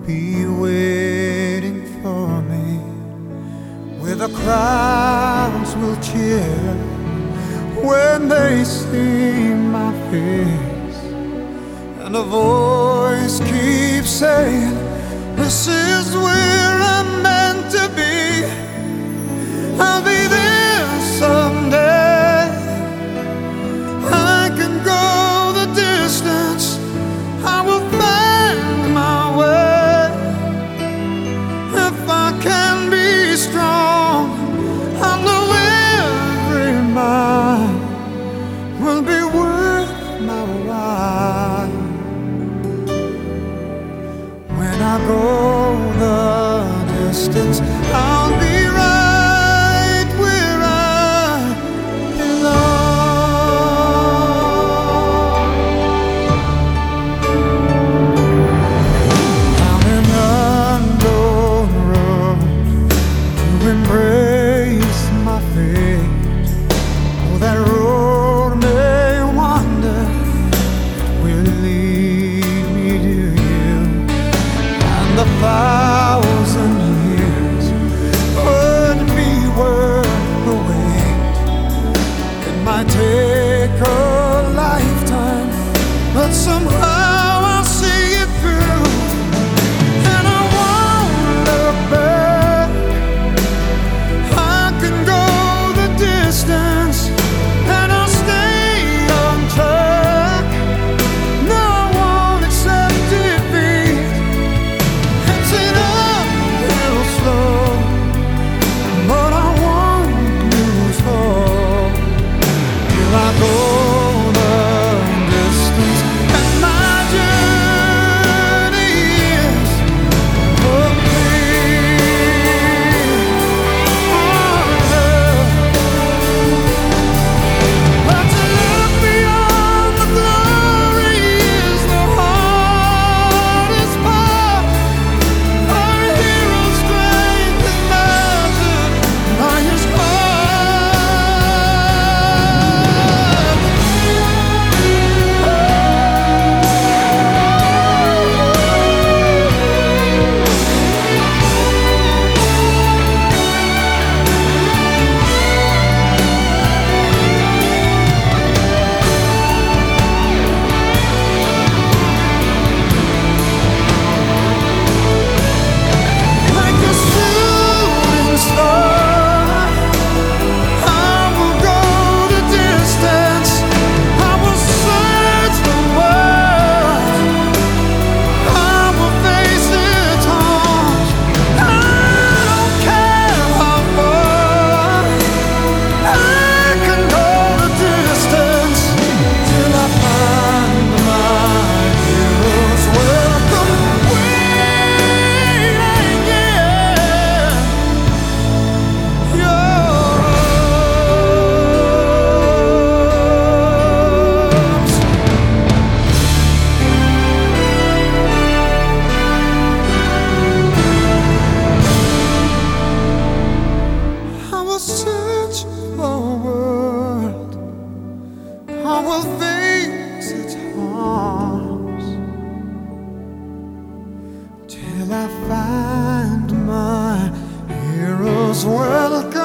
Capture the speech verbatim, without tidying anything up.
be waiting for me, where the crowds will cheer when they see my face, and a voice keeps saying, this is where I'm meant to be. I'll be there someday. I can go the distance. I will find my way. If I can be strong, I know every mile will be worth my while. When I go the distance, I'll be right where I belong. I'm an unknown road to embrace my fate. Oh, that road may wander, will lead me to you, and the thousand years would be worth the wait. It might take a lifetime, but somehow I'll see it through, and I won't look back. I can go the distance, and I'll stay on track. No, I won't accept defeat. It's an uphill slope, but I won't lose hope till I go the distance, and my journey is complete. But to look beyond the glory is the hardest part. Our hero's strength is measured by his heart. Like a shooting star, I will go the distance. I will search the world. I will face its harms. I don't care how far. I can go the distance till I find my hero's welcome waiting. Yeah, yours. I will search for a world. I will face its harms till I find my hero's welcome.